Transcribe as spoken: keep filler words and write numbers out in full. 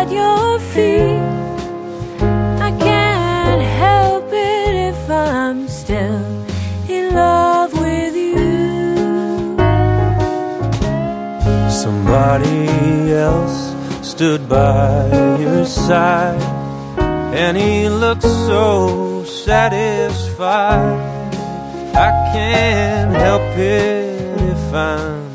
at your feet. I can't help it if I'm still in love with you. Somebody else stood by your side, and he looked so satisfied. I can't help it if I'm